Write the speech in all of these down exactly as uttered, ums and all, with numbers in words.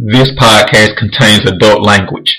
This podcast contains adult language.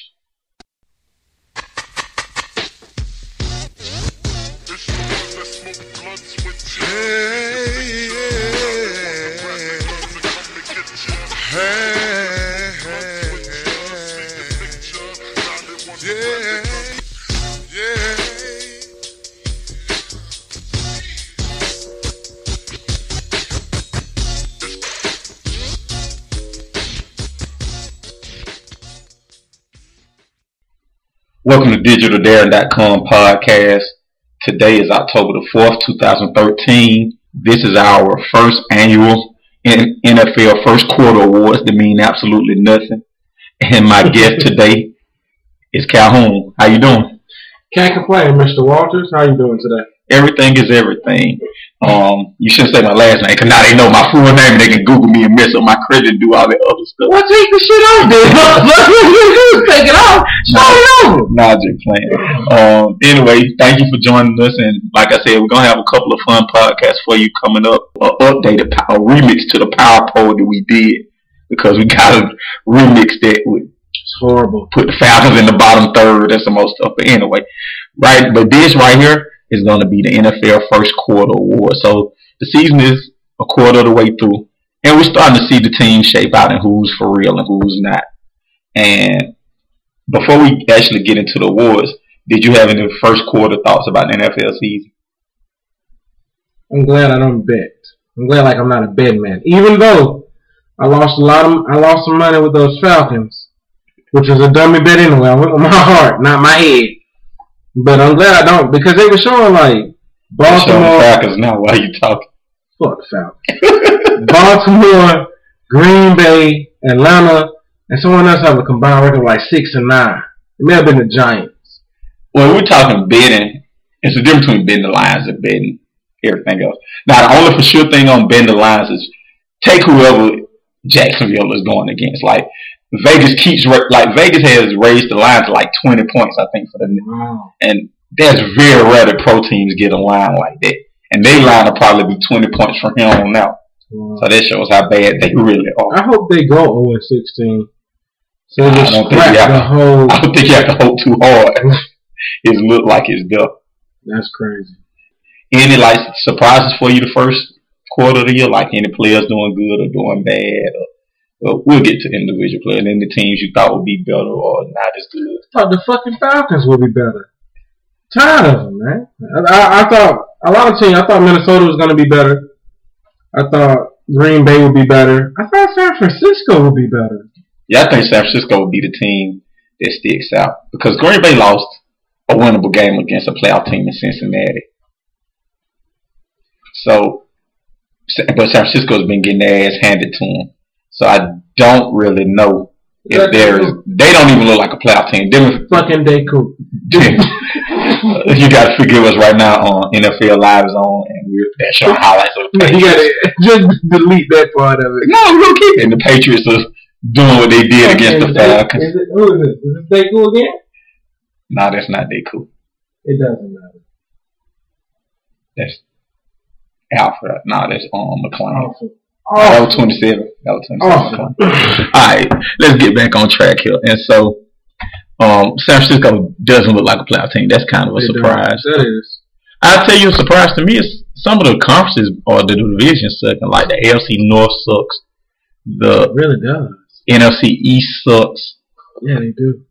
Welcome to Digital Darren dot com podcast. Today is October the fourth, twenty thirteen. This is our first annual N F L First Quarter Awards that mean absolutely nothing. And my guest today is Calhoun. How you doing? Can't complain, Mister Walters. How you doing today? Everything is everything. Um, you shouldn't say my last name because now they know my full name and they can Google me and mess up my credit and do all that other stuff. Well, take the shit off, dude. Take it off. Show it over. Nah, just playing. Um, anyway, thank you for joining us. And like I said, we're going to have a couple of fun podcasts for you coming up. An updated, a remix to the Power Poll that we did because we got to remix that with. It's horrible. Put the Falcons in the bottom third and some more stuff. But anyway, right. But this right here is going to be the N F L First Quarter Award. So the season is a quarter of the way through, and we're starting to see the team shape out and who's for real and who's not. And before we actually get into the awards, did you have any first quarter thoughts about the N F L season? I'm glad I don't bet. I'm glad like I'm not a betting man. Even though I lost a lot of I lost some money with those Falcons, which was a dummy bet anyway. I went with my heart, not my head. But I'm glad I don't, because they were showing like Baltimore. Falcons now. Why are you talking? Fuck Falcons. Baltimore, Green Bay, Atlanta, and someone else have a combined record of like six and nine. It may have been the Giants. Well, we're talking betting. It's the difference between betting the lines and betting everything else. Now, the only for sure thing on betting the lines is take whoever Jacksonville is going against. Like Vegas keeps like Vegas has raised the line to like twenty points, I think, for the wow. And that's very rare that pro teams get a line like that. And their line will probably be twenty points from here on out. Wow. So that shows how bad they really are. I hope they go oh and sixteen. So I just don't think you have the to, whole. I don't think you have to hope too hard. It look like it's done. That's crazy. Any like surprises for you the first quarter of the year? Like any players doing good or doing bad? Or, well, we'll get to individual players and then the teams you thought would be better or not as good. I thought the fucking Falcons would be better. Tired of them, man. I, I, I thought a lot of teams. I thought Minnesota was going to be better. I thought Green Bay would be better. I thought San Francisco would be better. Yeah, I think San Francisco would be the team that sticks out because Green Bay lost a winnable game against a playoff team in Cincinnati. So, but San Francisco's been getting their ass handed to them. So I don't really know if That's there is. Cool. They don't even look like a playoff team. Them, fucking they cool. You got to forgive us right now on N F L Live Zone, and we're they're showing highlights of the Patriots. You gotta just delete that part of it. No, we'll keep it. And the Patriots are doing what they did against the Falcons. Is it, who is it? Is it they cool again? No, that's not they cool. It doesn't matter. That's Alfred. No, that's um McClain. Awesome. Oh, that was twenty-seven. That was twenty-seven. Awesome. All right, let's get back on track here. And so, um, San Francisco doesn't look like a playoff team. That's kind of a it surprise. Does. That is. I'll tell you a surprise to me is some of the conferences or the divisions suck. Like the A F C North sucks. The it really does. N F C East sucks. Yeah, they do.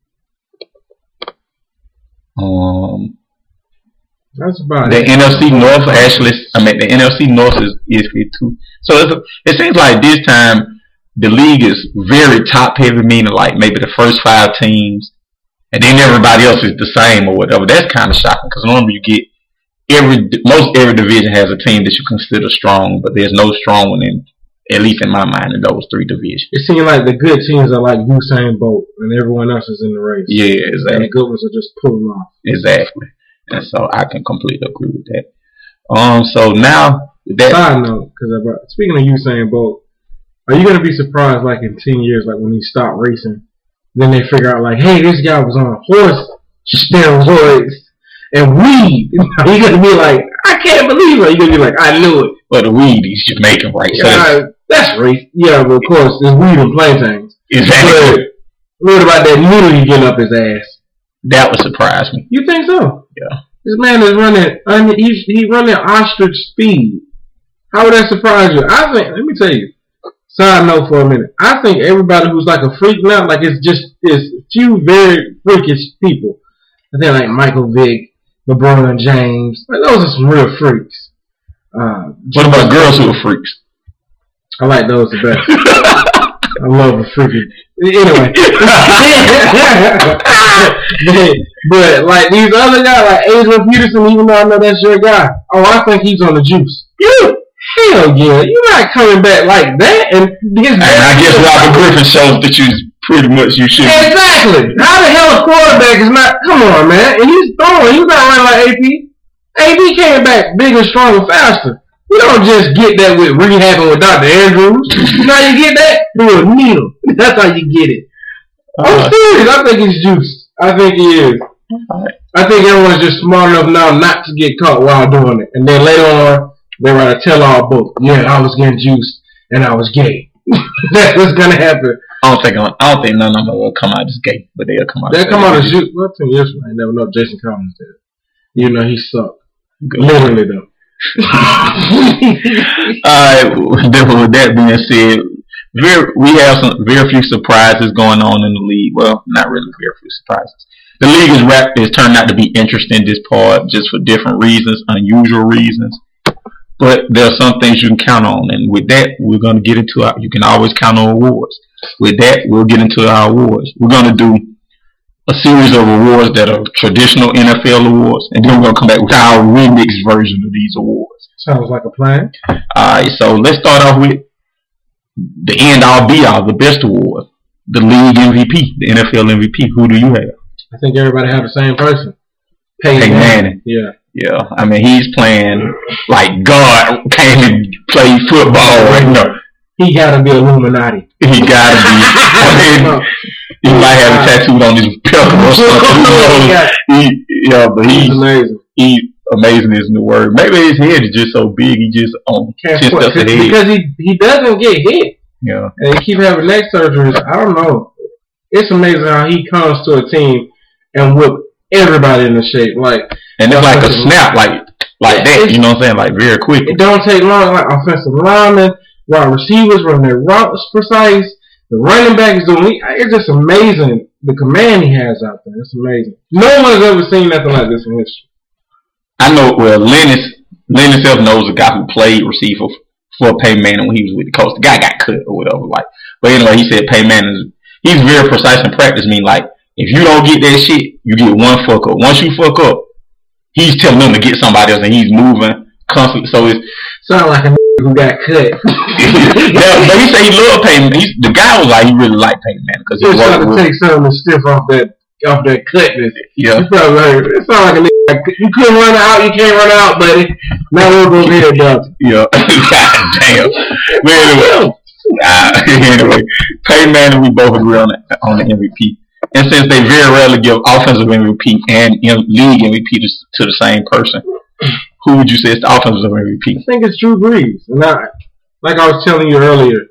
Um. That's about the it. N F C North actually, I mean, the N F C North is is here too. So it's a, it seems like this time the league is very top heavy, meaning like maybe the first five teams, and then everybody else is the same or whatever. That's kind of shocking because normally you get every most every division has a team that you consider strong, but there's no strong one in at least in my mind in those three divisions. It seems like the good teams are like Usain Bolt, and everyone else is in the race. Yeah, exactly. And the good ones are just pulling off. Exactly. And so I can completely agree with that. Um. So now that side note, because speaking of Usain Bolt, are you gonna be surprised like in ten years, like when he stopped racing, then they figure out like, hey, this guy was on a horse steroids and weed. Are you gonna be like, I can't believe it? Are you gonna be like, I knew it? But the weed he's just making right. Yeah, So that's race. Yeah, but of course there's weed in plantains. Exactly. What about that noodle he getting up his ass? That would surprise me. You think so? Yeah. This man is running. He's he running ostrich speed. How would that surprise you? I think. Let me tell you. Side note for a minute. I think everybody who's like a freak now, like it's just it's few very freakish people. I think like Michael Vick, LeBron James. Like those are some real freaks. Uh, what about girls who are freaks? I like those the best. I love a freaking. Anyway. but, but like these other guys, like Adrian Peterson, even though I know that's your guy, oh, I think he's on the juice. You, hell yeah, you're not coming back like that. And, his and I guess Robert Griffin shows that you pretty much you should. Exactly. How the hell a quarterback is not? Come on, man. And he's throwing. He's not running like A P. A P came back bigger, stronger, faster. You don't just get that with rehabbing with Doctor Andrews. You know how you get that? Through a needle. That's how you get it. Uh, I'm serious. I think he's juiced. I think he is. Right. I think everyone's just smart enough now not to get caught while doing it. And then later on, they write a tell-all book. Yeah, I was getting juiced and I was gay. That's what's gonna happen. I don't think I don't think none of them will come out as gay, but they'll come out. They'll come out as juiced. Well, ten years from now, I never know. Jason Collins did. You know he sucked. Good. Literally though. Alright, with that being said, very, we have some very few surprises going on in the league. Well, not really very few surprises. The league is wrapped is turned out to be interesting this part just for different reasons, unusual reasons. But there are some things you can count on, and with that, we're going to get into our. You can always count on awards. With that, we'll get into our awards. We're going to do a series of awards that are traditional N F L awards, and then we're going to come back with our remixed version of these awards. Sounds like a plan. Alright, so let's start off with the end-all, be-all, the best award, the league M V P, the N F L M V P. Who do you have? I think everybody have the same person. Peyton, Peyton Manning. Yeah. Yeah, I mean, he's playing like God came and played football right now. He gotta be Illuminati. He gotta be. I mean, he might have a tattooed on his pillow or something. he, yeah, but he's, he's amazing. He's amazing isn't the word. Maybe his head is just so big, he just on ten steps ahead. Because he he doesn't get hit. Yeah. And he keep having neck surgeries. I don't know. It's amazing how he comes to a team and whip everybody into shape. Like, and it's like a snap, like like that. You know what I'm saying? Like very quick. It don't take long. Like offensive linemen, wide receivers running their routes precise. The running back is doing. It's just amazing the command he has out there. It's amazing. No one's ever seen nothing like this in history. I know. Well, Lennis Lennis himself knows a guy who played receiver for Peyton Manning when he was with the coach. The guy got cut or whatever. Like, but anyway, he said Peyton Manning. He's very precise in practice. Mean like if you don't get that shit, you get one fuck up. Once you fuck up, he's telling them to get somebody else, and he's moving constantly. So it's sound like a who got cut. Yeah, but he said he loved Peyton. He's, the guy was like he really liked Peyton Manning because he was trying to with, take something stiff off that off that cutness. Yeah, you probably heard it. It sound like a nigga. You couldn't run out. You can't run out, buddy. Now we're gonna get it done. Yeah, God damn. But anyway, uh, anyway, Peyton Manning, we both agree on the, on the M V P. And since they very rarely give offensive M V P and league M V P to, to the same person, who would you say is the offensive M V P? I think it's Drew Brees. And I, like I was telling you earlier,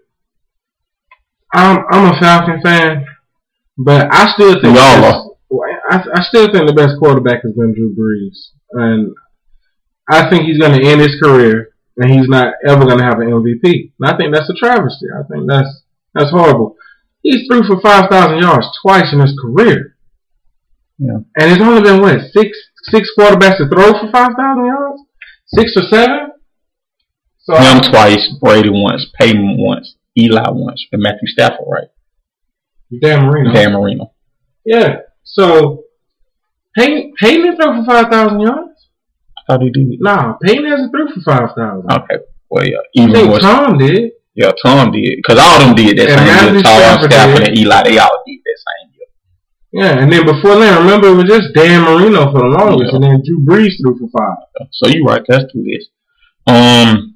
I'm I'm a Falcon fan, but I still think best, I, I still think the best quarterback has been Drew Brees, and I think he's going to end his career, and he's not ever going to have an M V P. And I think that's a travesty. I think that's that's horrible. He's threw for five thousand yards twice in his career. Yeah. And it's only been, what, six six quarterbacks to throw for five thousand yards? Six or seven? So Him I, twice, Brady once, Peyton once, Eli once, and Matthew Stafford, right? Dan Marino. Dan Marino. Yeah. So, Peyton, Peyton didn't throw for five thousand yards? I thought he did. Nah, Peyton hasn't threw for five thousand. Okay. Well, yeah. Even I think was, Tom did. Yeah, Tom did. Because all of them did that and same year. Tom, Stafford, Stafford and Eli, they all did that same year. Yeah, and then before that, remember, it was just Dan Marino for the longest, yeah. And then Drew Brees threw for five. So you're right. That's two this. Um,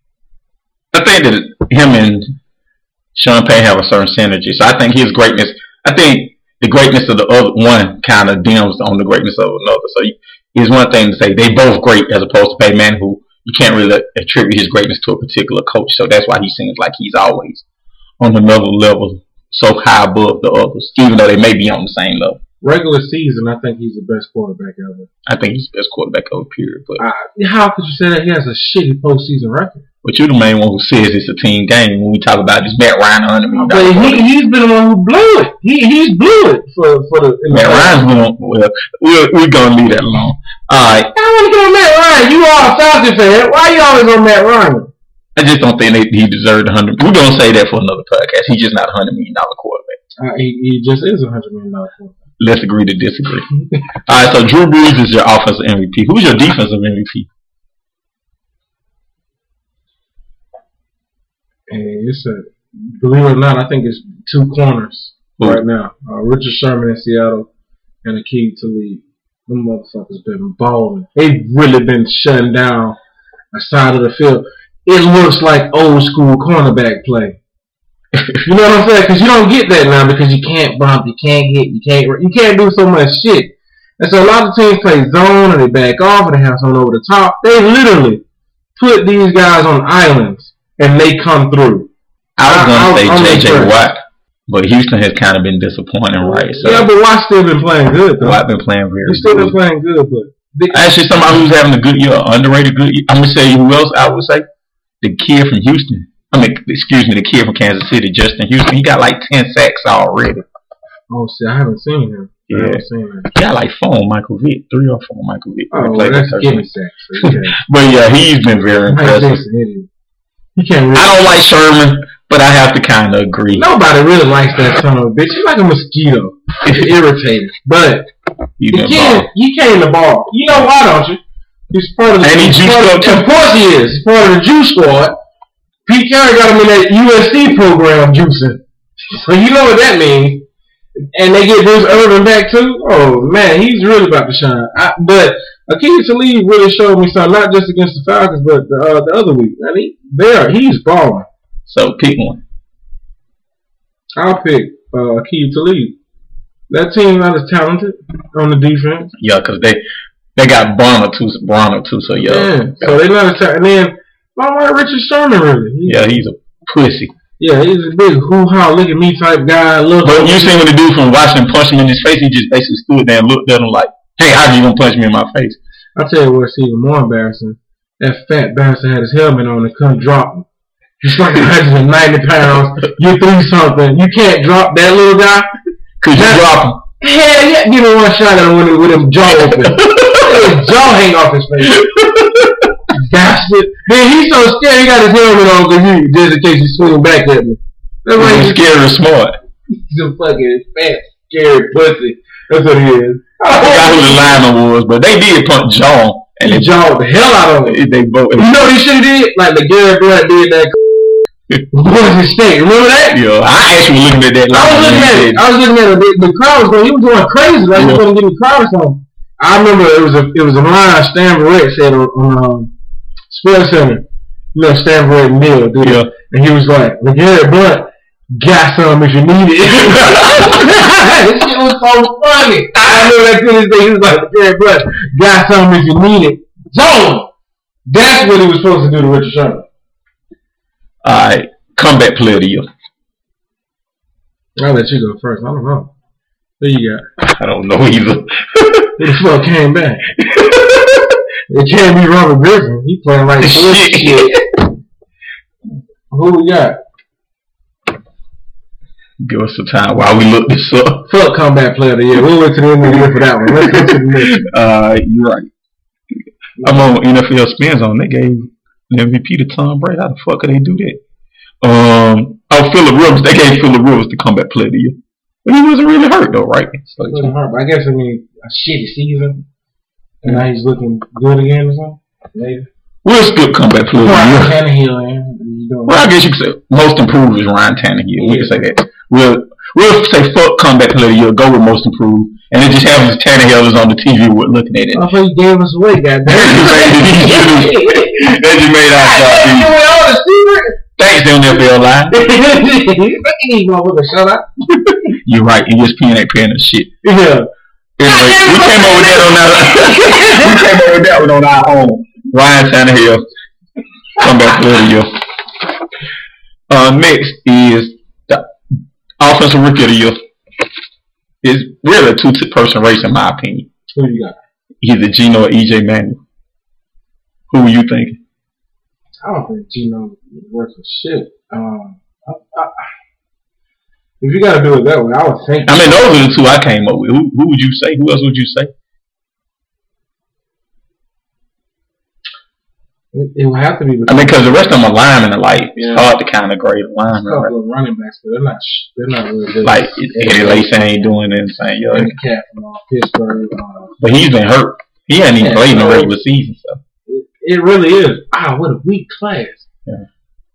I think that him and Sean Payton have a certain synergy. So I think his greatness, I think the greatness of the other one kind of dims on the greatness of another. So it's one thing to say they both great as opposed to Peyton Manning, who you can't really attribute his greatness to a particular coach. So that's why he seems like he's always on another level so high above the others, even though they may be on the same level. Regular season, I think he's the best quarterback ever. I think he's the best quarterback ever, period. But uh, how could you say that he has a shitty postseason record? But you're the main one who says it's a team game when we talk about this Matt Ryan one hundred million dollars. But he, he's been the one who blew it. He he's blew it for for the. Matt Ryan's been on. Well, we're we're gonna leave that alone. All right. I want to get on Matt Ryan. You are a Falcons fan. Why you always on Matt Ryan? I just don't think they, he deserved a hundred. We're gonna say that for another podcast. He's just not a hundred million dollar quarterback. Uh, he, he just is a hundred million dollar quarterback. Let's agree to disagree. All right. So Drew Brees is your offensive M V P. Who's your defensive M V P? And it's a, believe it or not, I think it's two corners Ooh. right now. Uh, Richard Sherman in Seattle and Aqib Talib. Them motherfuckers been balling. They've really been shutting down a side of the field. It looks like old school cornerback play. You know what I'm saying? Because you don't get that now because you can't bump, you can't hit, you can't you can't do so much shit. And so a lot of teams play zone and they back off and they have someone over the top. They literally put these guys on islands and they come through. I was going to say J J Watt, but Houston has kind of been disappointing, right? So yeah, but Watt's still been playing good, though. Watt been playing very He's still good. been playing good, but... Actually, somebody who's having a good year, underrated good year. I'm going to say who else I would say? The kid from Houston. I mean, excuse me, the kid from Kansas City, Justin Houston. He got like ten sacks already. Oh, see, I haven't seen him. Yeah. I haven't seen him. He got like four on Michael Vick, three or four on Michael Vick. Oh, well, that's gimme sacks. So yeah. But yeah, he's been very impressive. He can't really I don't like Sherman, but I have to kind of agree. Nobody really likes that son of a bitch. He's like a mosquito. It's irritating. But he can't, he came the ball. You know why, don't you? He's part of the... And he juiced up. Of course he is. He's part of the juice squad. Pete Carey got him in that U S C program juicing. So you know what that means. And they get Bruce Irvin back too. Oh man, he's really about to shine. I, but Aqib Talib really showed me something, not just against the Falcons, but the, uh, the other week. I mean, there he's balling. So pick one. I'll pick uh, Aqib Talib. That team's not as talented on the defense. Yeah, because they they got Bonner too, Bonner too. So yeah, yeah. So they not as talented. And then I don't like Richard Sherman really. He's, yeah, he's a pussy. Yeah, he's a big hoo-ha, look at me type guy. Look but you seen what the dude from Washington punched him in his face? He just basically stood there and looked at him like, hey, how you gonna punch me in my face? I'll tell you what's even more embarrassing. That fat bastard had his helmet on and couldn't drop him. He's like one hundred ninety pounds. You threw something. You can't drop that little guy. Could you drop him? Hell yeah, give me one shot at him with, with him jaw open. His jaw hang off his face. Bastard. Man, he's so scared he got his helmet on because he, just in case he's swinging back at me. That's why he's scared or smart. He's a fucking fat, scary pussy. That's what he is. I forgot who the lineman was, but they did punch John. And they jawed the hell out of him. They both. You know what he should have did? Like the Garrett Blood did that. Boise State. Remember that? Yeah, I actually was looking at that. I was looking at it. I was looking at it. The, the crowd was going. He was going crazy. Like yeah. he was going to get the crowd or something. I remember it was a it was a line Stan Verrett said on, on um, Sports Center. You know Stan Verrett Neil, dude. Yeah. And he was like, the Garrett Blunt got some if you need it. This shit was so funny. I remember that to this day. He was like, the Garrett Blunt got some if you need it. Zone. That's what he was supposed to do to Richard Sherman. Alright, comeback player of the year. I'll let you go first. I don't know. Who you got? I don't know either. Who the fuck came back? It can't be Robert Griffin. He playing like shit. Who we got? Give us some time while we look this up. Fuck comeback player of the year. We'll wait till the end of the year for that one. Let's go to the next one. Uh, you're right. I'm on N F L Spin Zone. They gave the M V P to Tom Brady. How the fuck could they do that? Um, oh, Phillip Rivers. They gave Phillip Rivers the comeback player of the year. But he wasn't really hurt though, right? So, he wasn't hurt. I guess I mean a shitty season, and now he's looking good again or something. Maybe. We'll skip comeback player of the year. Ryan Tannehill, man. Well, I guess you could say most improved is Ryan Tannehill. Yeah. We can say that. We'll we'll say fuck comeback player of the year. Go with most improved. And it just happens Tannehill is on the T V looking at it. I thought you gave us away, goddamn. That just made our job easy. Thanks, N F L Live. You're right. E S P N ain't paying us shit. Yeah. Anyway, we came over that on our we came over that one on our own. Ryan Tannehill, comeback player of the year. Uh, next is the Offensive Rookie of the Year is really a two-person race in my opinion. Who you got? Either Geno or E J Manuel. Who were you thinking? I don't think Geno is worth a shit. Um, I, I, if you got to do it that way, I would think. I mean, those are the two I came up with. Who, who would you say? Who else would you say? It, it would have to be. I mean, because the rest of them are linemen. Like yeah. It's hard to kind of grade a lineman. A couple of running backs, but they're not. They're not really good. Like Eddie Lacy ain't doing anything. Yo, the cat from uh, Pittsburgh. Uh, but he's been hurt. He hasn't even yeah, played in the regular season. So it, it really is. Ah, what a weak class. Yeah.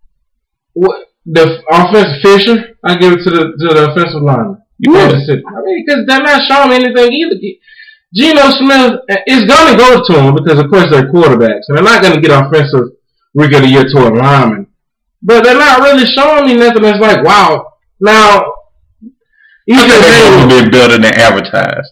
What the offensive Fisher? I give it to the to the offensive lineman. You would. I mean, because they're not showing me anything either. Geno Smith is going to go to him because, of course, they're quarterbacks. And they're not going to get offensive Rookie of the Year to a lineman. But they're not really showing me nothing that's like, wow. Now, E J Manuel will be better than advertised.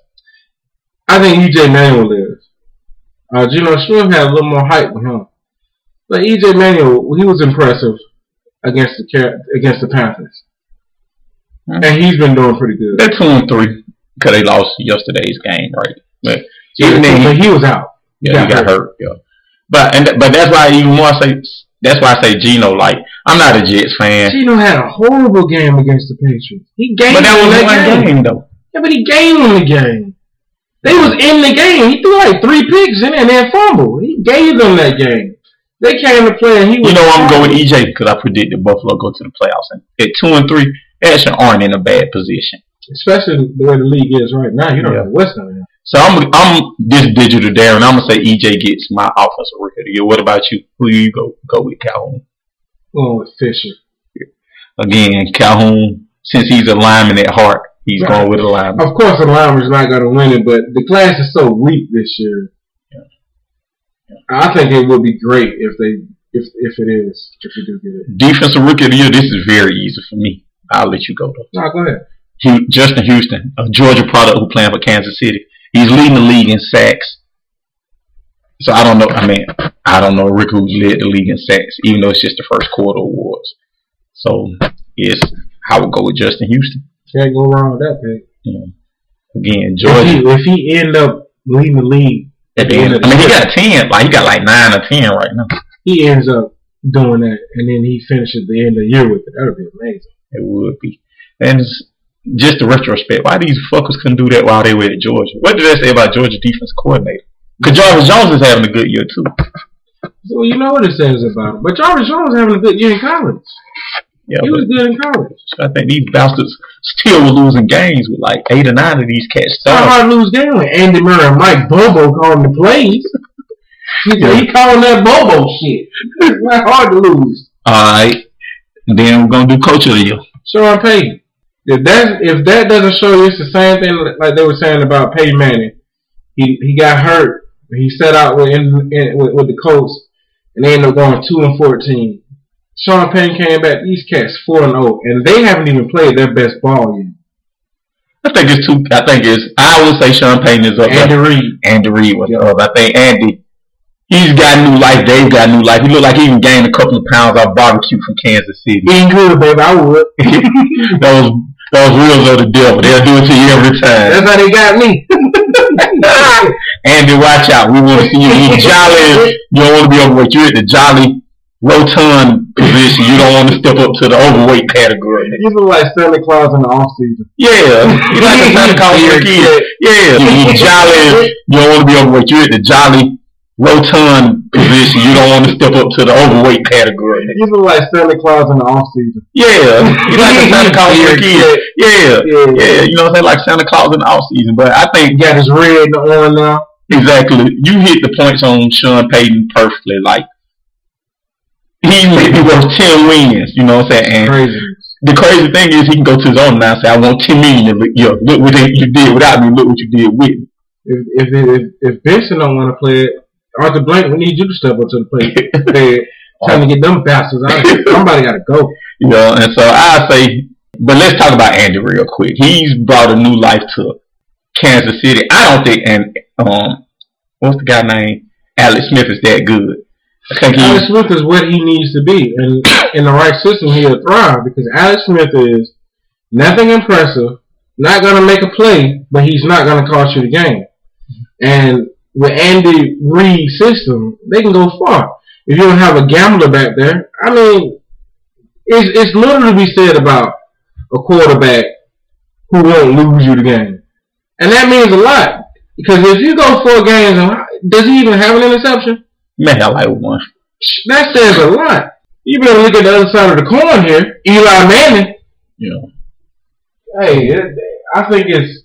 I think E J Manuel is. Uh, Geno Smith had a little more hype with him. But E J Manuel, he was impressive against the against the Panthers. Hmm. And he's been doing pretty good. They're two and three because they lost yesterday's game, right? But yeah, even then, but he was out. Yeah, he got, he got hurt. hurt. Yeah, but and but that's why I even more say that's why I say Geno. Like I'm not a Jets fan. Geno had a horrible game against the Patriots. He gave but that them was that one game. game though. Yeah, but he gave them the game. They was in the game. He threw like three picks in and then fumbled. He gave them that game. They came to play and he was. You know I'm going with E J because I predicted Buffalo go to the playoffs and at two and three, they actually aren't in a bad position. Especially the way the league is right now. You don't yeah. know what's going on. So I'm I'm this digital Darren. I'm gonna say E J gets my offensive rookie of the year. What about you? Who do you go go with, Calhoun? Going with Fisher. Again, Calhoun, since he's a lineman at heart, he's right. going with a lineman. Of course, a lineman's not gonna win it, but the class is so weak this year. Yeah. Yeah. I think it would be great if they if if it is if you do get it. Defensive rookie of the year. This is very easy for me. I'll let you go though. No, go ahead. He, Justin Houston, a Georgia product who playing for Kansas City. He's leading the league in sacks. So I don't know. I mean, I don't know Rick who's led the league in sacks, even though it's just the first quarter awards. So yes, I would go with Justin Houston. Can't go wrong with that pick. Yeah. Again, Georgia. If he, if he end up leading the league at the end, of the I mean, year, he got ten. Like he got like nine or ten right now. He ends up doing that, and then he finishes the end of the year with it. That would be amazing. It would be, and. It's, just the retrospect, why these fuckers couldn't do that while they were at Georgia? What did they say about Georgia defense coordinator? Because Jarvis Jones is having a good year too. So you know what it says about him. But Jarvis Jones was having a good year in college. Yeah, he was good in college. I think these bastards still were losing games with like eight or nine of these cats. It's not hard to lose games when Andy Murray and Mike Bobo calling the plays. He, yeah. he calling that Bobo shit. It's not hard to lose. Alright. Then we're going to do Coach of the Year. Sean Payton. If that if that doesn't show you, it's the same thing like they were saying about Peyton Manning. He he got hurt. He set out with in, in, with, with the Colts, and they ended up going two and fourteen. Sean Payton came back. These cats four and zero, and they haven't even played their best ball yet. I think it's two. I think it's. I would say Sean Payton is up. Andy Reid. Andy Reid was up. I think Andy. He's got new life. Dave got new life. He looked like he even gained a couple of pounds off barbecue from Kansas City. Being good, baby. I would. Those. Those wheels are the devil. They'll do it to you every time. That's how they got me. Andy, watch out. We want to see you eat jolly. You don't want to be overweight. You're at the jolly, rotund position. You don't want to step up to the overweight category. You look like Santa Claus in the off season. Yeah. You like the Santa Claus for your kid. Yeah. You eat jolly. You don't want to be overweight. You're at the jolly, rotund position. You don't want to step up to the overweight category. You look like Santa Claus in the off season. Yeah, you like the Santa Claus for your kid. Yeah, yeah, yeah. You know what I'm saying, like Santa Claus in the off season. But I think he got his red on now. Exactly. You hit the points on Sean Payton perfectly. Like he may be worth ten wins. You know what I'm saying? And crazy. The crazy thing is he can go to his own now and say, "I want ten million. Yo, look what you did without me. Look what you did with me." If if if, if Benson don't want to play it, Arthur Blank, we need you to step up to the plate. Hey, trying to get them bastards out. Somebody got to go. You know, and so I say, but let's talk about Andy real quick. He's brought a new life to Kansas City. I don't think, and um, what's the guy name? Alex Smith is that good. I think Alex Smith is what he needs to be, and in the right system, he'll thrive because Alex Smith is Nothing impressive. Not going to make a play, but he's not going to cost you the game. And with Andy Reid's system, they can go far. If you don't have a gambler back there, I mean, it's, it's little to be said about a quarterback who won't lose you the game. And that means a lot. Because if you go four games, does he even have an interception? Man, I like one. That says a lot. You better look at the other side of the coin here. Eli Manning. Yeah. Hey, it, I think it's,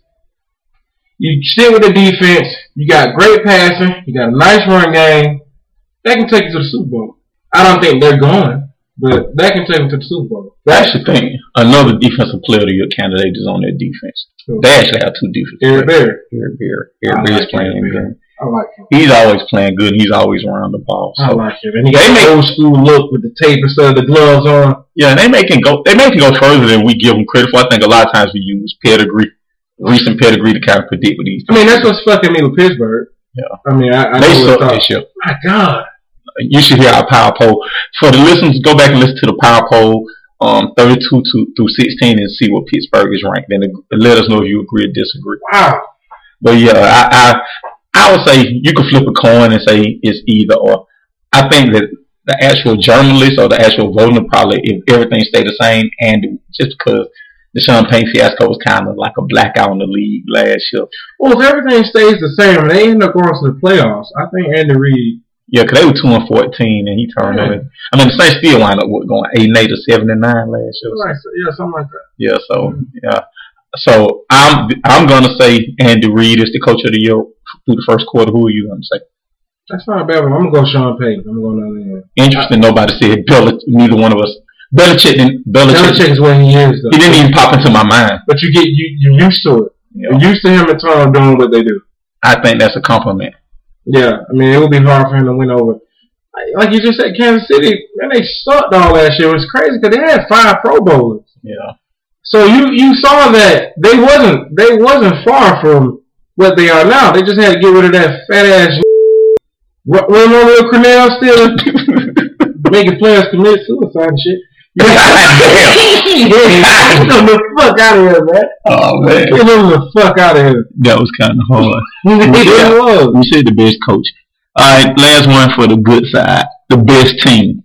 you stick with the defense, you got great passing, you got a nice run game, that can take you to the Super Bowl. I don't think they're going, but that can take them to the Super Bowl. That's the thing. Another defensive player of the year candidate is on their defense. Sure. They actually have two defense Eric players. Berry. Eric Berry. Eric Berry's like playing Eric good. I like him. He's always playing good. He's always around the ball. So. I like him. And he got the old school look with the tape instead of the gloves on. Yeah, and they make it go. They make it go further than we give them credit for. I think a lot of times we use pedigree, recent pedigree to kind of predict what these. I mean, that's what's fucking me with Pittsburgh. Yeah. I mean, I, I they know suck this year. My God. You should hear our power poll. For the listeners, go back and listen to the power poll, um, thirty-two to, through sixteen, and see what Pittsburgh is ranked. And let us know if you agree or disagree. Wow. But yeah, I, I I would say you could flip a coin and say it's either or. I think that the actual journalists or the actual voting probably, if everything stayed the same, and just because the Sean Payne fiasco was kind of like a blackout in the league last year. Well, if everything stays the same and they end up going to the playoffs, I think Andy Reid. Yeah, because they were two and fourteen, and he turned Yeah. it. I mean, the Saints still wound up with going eight and eight or seven and nine last year. Like, yeah, something like that. Yeah, so yeah, so I'm I'm gonna say Andy Reid is the coach of the year through the first quarter. Who are you gonna say? That's not a bad one. I'm gonna go Sean Payton. I'm going down there. Interesting. Nobody said Belichick. Neither one of us. Belichick didn't. Belichick, Belichick is where he is, though. He didn't even pop into my mind. But you get you you're used to it. Yeah. You're used to him and Tom doing what they do. I think that's a compliment. Yeah, I mean it would be hard for him to win over. Like you just said, Kansas City, man, they sucked all last year. It was crazy because they had five Pro Bowlers. Yeah. So you, you saw that they wasn't they wasn't far from what they are now. They just had to get rid of that fat ass. Remember Will Cornell still making players commit suicide and shit. Yeah, get them the fuck out of here, man. Oh man, get them the fuck out of here. That was kind of hard. It was. We said the best coach. All right, last one for the good side. The best team.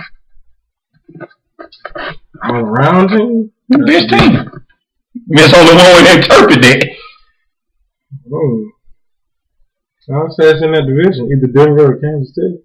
All around team? The best team. There's only one way to interpret that. Oh. I'll say it's in that division, either Denver or Kansas City.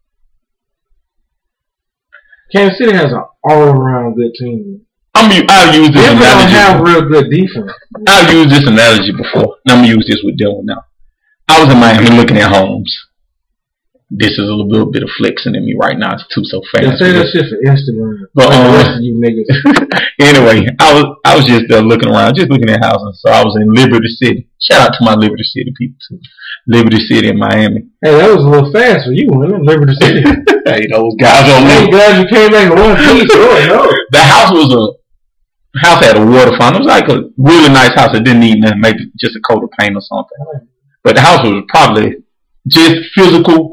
Kansas City has an all-around good team. I'm, I'll use this Denver analogy. don't have real good defense. I've used this analogy before. And I'm going to use this with Denver now. I was in Miami looking at homes. This is a little bit of flexing in me right now. It's too so fast. Yeah, say that shit for Instagram. But, like um, the rest of you niggas. Anyway, I was I was just there looking around, just looking at houses. So I was in Liberty City. Shout out to my Liberty City people too. Liberty City in Miami. Hey, that was a little fast for you, wasn't it? Liberty City. Hey, those guys on I'm me. glad you came back in one piece. Oh, no. The house was a house had a water fountain. It was like a really nice house. It didn't need nothing, maybe just a coat of paint or something. But the house was probably just physical.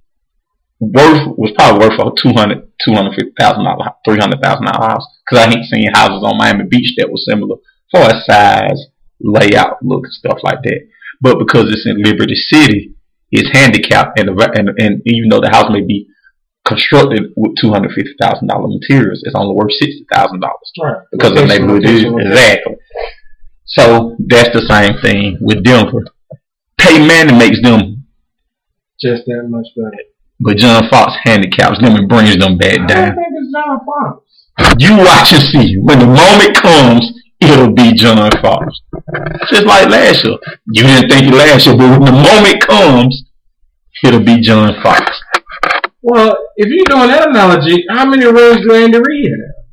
Worth was probably worth a two hundred, two hundred fifty thousand dollar, three hundred thousand dollar house. Because I ain't seen houses on Miami Beach that were similar for a size, layout, look, and stuff like that. But because it's in Liberty City, it's handicapped, and and, and even though the house may be constructed with two hundred fifty thousand dollar materials, it's only worth sixty thousand dollars right. because of the neighborhood. Exactly. So that's the same thing with Denver. Peyton Manning makes them just that much better. But John Fox handicaps them and brings them back down. I don't think it's John Fox. You watch and see. When the moment comes, it'll be John Fox. Just like last year. You didn't think it last year, but when the moment comes, it'll be John Fox. Well, if you're doing that analogy, how many rings do Andy Reid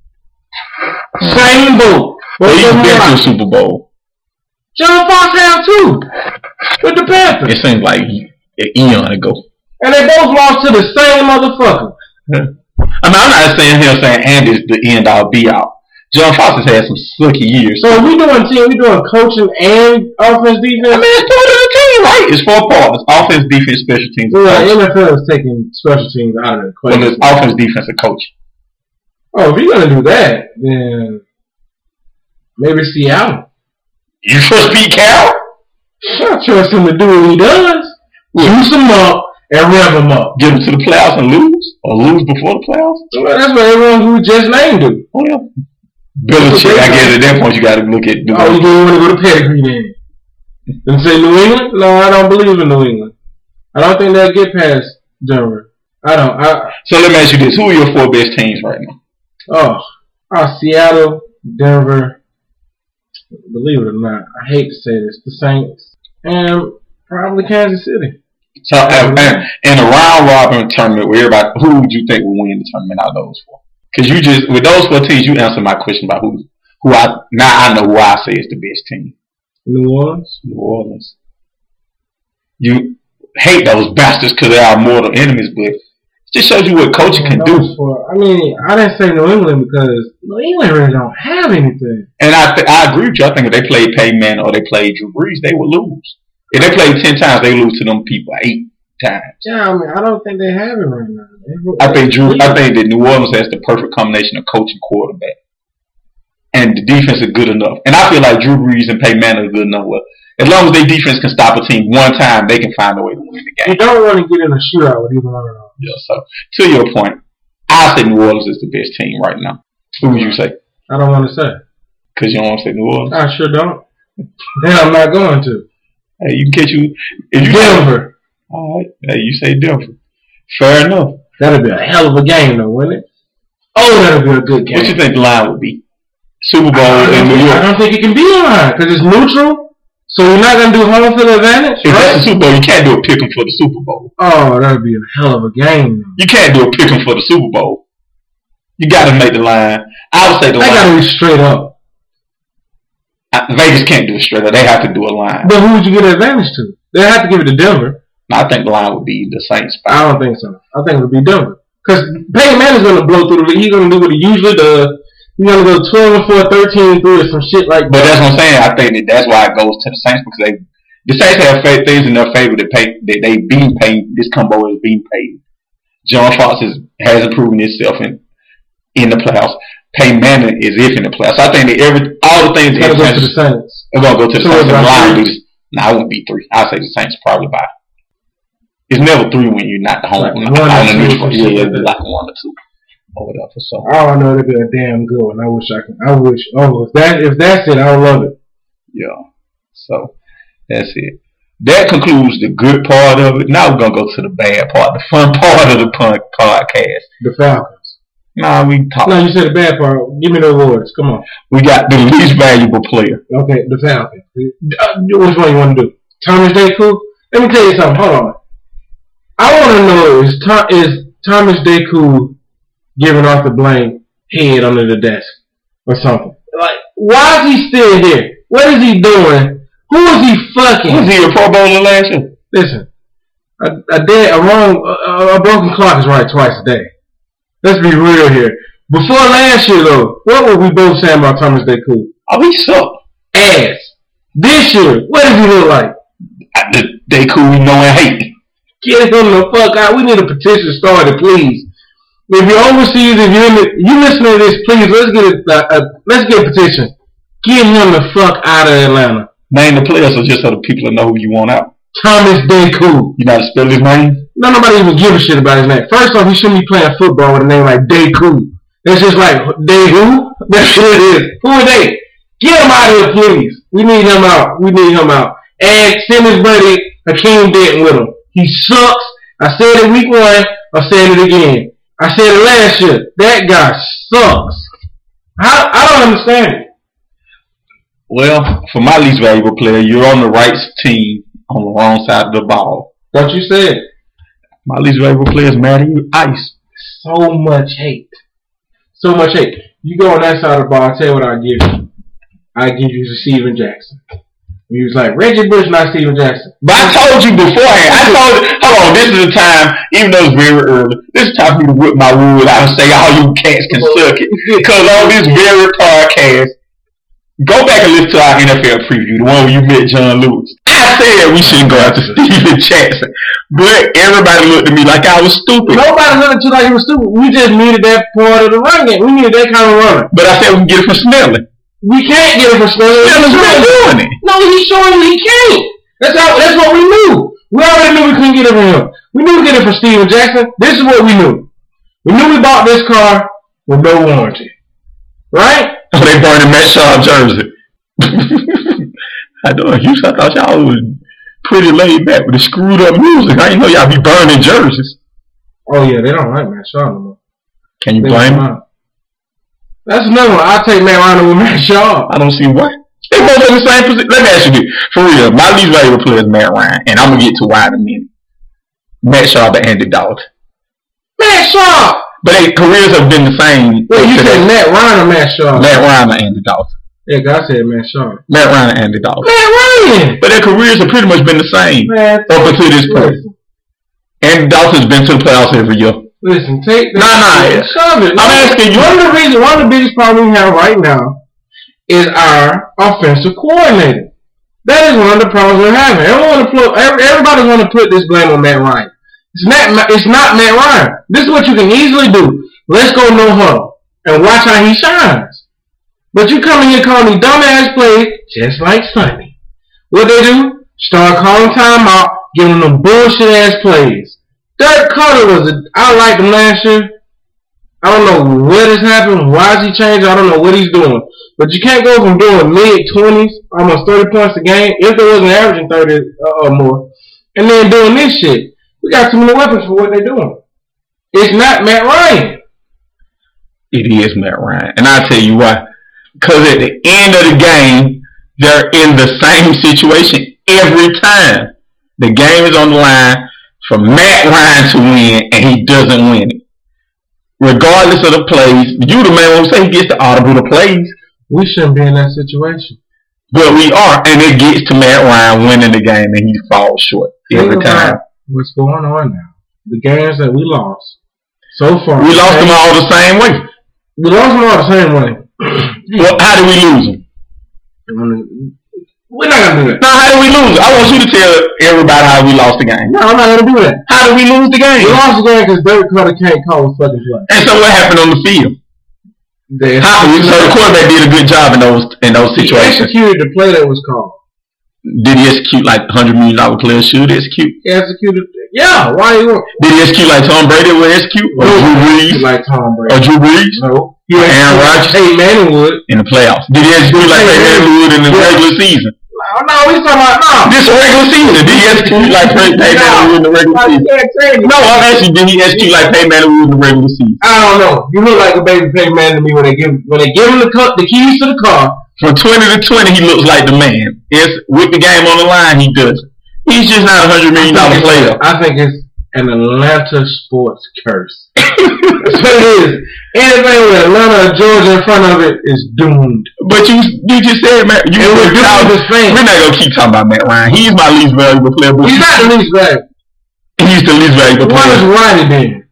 have? Mm. Same boat. Well, he's been to the Super Bowl. John Fox have too. With the Panthers. It seems like an eon ago. And they both lost to the same motherfucker. Yeah. I mean, I'm not saying here saying Andy's the end all be all. John Fox has had some slicky years. So we doing team, we doing coaching and offense, defense. I mean, it's part of the team, right? It's four parts: offense, defense, special teams. Well, the N F L is taking special teams out of the equation. Well, it's offense, defense, and coach. Oh, if you're gonna do that, then Maybe Seattle. You trust Pete Carroll? I trust him to do what he does. Juice them up and rev them up. Get them to the playoffs and lose? Or lose before the playoffs? Well, that's what everyone who just named do. Oh, yeah. Belichick, I guess at that point you got to look at. Oh, you don't want to go to pedigree then? And say New England? No, I don't believe in New England. I don't think they'll get past Denver. I don't. I, so let me ask you this: who are your four best teams right now? Oh, oh, Seattle, Denver. Believe it or not, I hate to say this, the Saints, and probably Kansas City. So, uh, in a round robin tournament, where everybody, who would you think will win the tournament out of those four? Because you just with those four teams, you answered my question about who, who I now I know who I say is the best team. New Orleans. New Orleans. You hate those bastards because they are mortal enemies, but it just shows you what coaching can do. For, I mean, I didn't say New England because New England really don't have anything. And I th- I agree with you. I think if they played Peyton Manning or they played Drew Brees, they would lose. If they played ten times, they lose to them people eight times. Yeah, I mean, I don't think they have it right now. I think Drew. I think that New Orleans has the perfect combination of coach and quarterback, and the defense is good enough. And I feel like Drew Brees and Peyton Manning are good enough. Well, as long as their defense can stop a team one time, they can find a way to win the game. You don't want to get in a shootout with either one of them. Yeah. So to your point, I say New Orleans is the best team right now. Who would you say? I don't want to say. Because you don't want to say New Orleans? I sure don't. Then I'm not going to. Hey, you can catch you. If you Denver. Say, all right. Hey, you say Denver. Fair enough. That'd be a hell of a game, though, wouldn't it? Oh, that'd be a good game. What you think the line would be? Super Bowl in New York. I don't think it can be a line because it's neutral. So you're not going to do home field advantage? If right? that's the Super Bowl, you can't do a pick 'em for the Super Bowl. Oh, that'd be a hell of a game. You can't do a pick 'em for the Super Bowl. You got to make the line. I would say the they line. They got to be straight up. Vegas can't do it straight up. They have to do a line. But who would you give the advantage to? They have to give it to Denver. No, I think the line would be the Saints. I don't think so. I think it would be Denver. Because Peyton Manning's going to blow through the league. He's going to do what he usually does. He's going to go twelve and four, thirteen and three or some shit like that. But that's what I'm saying. I think that that's why it goes to the Saints because they, the Saints have things in their favor that, pay, that they being paid. This combo is being paid. John Fox is, hasn't proven himself in, in the playoffs. Peyton Manning is if in the playoffs. So I think that every all the things it's going to go to the Saints. It's going to go to the Saints. The line will be no, I won't be three. I'll say the Saints probably by. It's never three when you're not the home. Like one on the neutral. Yeah, it'll be like one or two. Or whatever. So I don't know. It'd be a damn good one. I wish I could. I wish. Oh, if that if that's it, I would love it. Yeah. So that's it. That concludes the good part of it. Now we're gonna go to the bad part, the fun part of the punk podcast. The Falcons. Nah, we talk. No, you said the bad part. Give me the awards. Come on. We got the least valuable player. Okay, the Falcons. Uh, which one you want to do? Thomas Deku? Let me tell you something. Hold on. I want to know is Tom, is Thomas Deku giving off the blame head under the desk or something? Like, why is he still here? What is he doing? Who is he fucking? Was he a Pro Bowler last year? Listen, a, a dead, a wrong, a, a broken clock is right twice a day. Let's be real here. Before last year, though, what were we both saying about Thomas Deku? Oh, he sucked. Ass. This year, what does he look like? The Deku we know and hate. Get him the fuck out. We need a petition started, please. If you're overseas, if you're in the, you listening to this, please let's get a, a, a let's get a petition. Get him the fuck out of Atlanta. Name the players so just so the people know who you want out. Thomas Deku. You know how to spell his name? No, nobody even give a shit about his name. First off, he shouldn't be playing football with a name like Deku. That's just like they who? That's what it is. Who are they? Get him out of here, please. We need him out. We need him out. And send his buddy Hakeem Denton with him. He sucks. I said it week one. I said it again. I said it last year. That guy sucks. I, I don't understand it. Well, for my least valuable player, you're on the right team on the wrong side of the ball. Don't you say it? My least valuable player is Matty Ice. So much hate. So much hate. You go on that side of the ball, I'll tell you what I'll give you. I give you Steven Jackson. He was like, Reggie Bush, not Steven Jackson. But I told you beforehand. I told you, hold on, this is the time, even though it's very early, this is time for me to whip my wood out and say all you cats can suck it. Because on this very podcast, go back and listen to our N F L preview, the one where you met John Lewis. I said we shouldn't go after Steven Jackson. But everybody looked at me like I was stupid. Nobody looked at you like you were stupid. We just needed that part of the run game. We needed that kind of runner. But I said we can get it from Snelling. We can't get it for Steelers. Steelers been doing it. No, he's showing you he can't. That's how. That's what we knew. We already knew we couldn't get it for him. We knew we could get it for Steven Jackson. This is what we knew. We knew we bought this car with no warranty. Right? Oh, they burning Matt Schaub jersey. I know. Houston, I thought y'all was pretty laid back with the screwed up music. I didn't know y'all be burning jerseys. Oh yeah, they don't like Matt Schaub no more. Can you they blame him? That's another one. I'll take Matt Ryan with Matt Schaub. I don't see why. They both in the same position. Let me ask you this. For real, my least valuable player is Matt Ryan, and I'm going to get to why in a minute. Matt Schaub and Andy Dalton. Matt Schaub! But their careers have been the same. Wait, you said Matt Ryan or Matt Schaub? Matt Ryan or Andy Dalton. Yeah, God said Matt Schaub. Matt Ryan and Andy Dalton. Matt Ryan! But their careers have pretty much been the same Man, up until this point. Andy Dalton's been to the playoffs every year. Listen, take that. Nah, nah. Shove it. I'm asking you. One of the reasons, one of the biggest problems we have right now is our offensive coordinator. That is one of the problems we're having. Everyone put, everybody want to put this blame on Matt Ryan. It's not. It's not Matt Ryan. This is what you can easily do. Let's go no huddle and watch how he shines. But you come in here calling me dumbass plays just like Sunday. What they do? Start calling timeout, giving them bullshit ass plays. Dirk Cutter was a, I liked him last year. I don't know what has happened. Why has he changed? I don't know what he's doing. But you can't go from doing mid-twenties, almost thirty points a game, if they wasn't averaging thirty or more, and then doing this shit. We got too many weapons for what they're doing. It's not Matt Ryan. It is Matt Ryan. And I'll tell you why. Because at the end of the game, they're in the same situation every time. The game is on the line for Matt Ryan to win, and he doesn't win it. Regardless of the plays, you the man who say he gets the audible the plays. We shouldn't be in that situation. But we are, and it gets to Matt Ryan winning the game, and he falls short every time. What's going on now? The games that we lost so far. We lost them all the same way. We lost them all the same way. Well, how did we lose them? We're not going to do that. No, how did we lose? I want you to tell everybody how we lost the game. No, I'm not going to do that. How did we lose the game? We lost the game because Dirk Cutter can't call a fucking play. And so what happened on the field? How, so the quarterback did a good job in those in those situations. He executed the play that was called. Did he execute like one hundred million dollars players should execute? He executed. Yeah, why he won't? Did he execute like Tom Brady would execute? Or no, Drew Brees? Like Tom Brady. Or Drew Brees? No. He or Aaron Rodgers? Peyton Manning would. In the playoffs. Did he execute like Peyton Manning would in the yeah. regular season? No, no, he's talking about no. This regular season. Did he execute like Peyton Manning would in the regular season? No, I'm asking, did he execute like Peyton Manning would in the regular season? I don't know. You look like a baby Peyton Manning to me when they give when they give him the car, the keys to the car. From twenty to twenty, he looks like the man. It's with the game on the line, he does. He's just not a hundred million dollar player. I think it's an Atlanta sports curse. That's what it is. Anything with Atlanta or Georgia in front of it is doomed. But you you just said, Matt, you were the same. We're not gonna keep talking about Matt Ryan. He's my least valuable player. He's not the least valuable. He's the least valuable player. Why is Roddy been?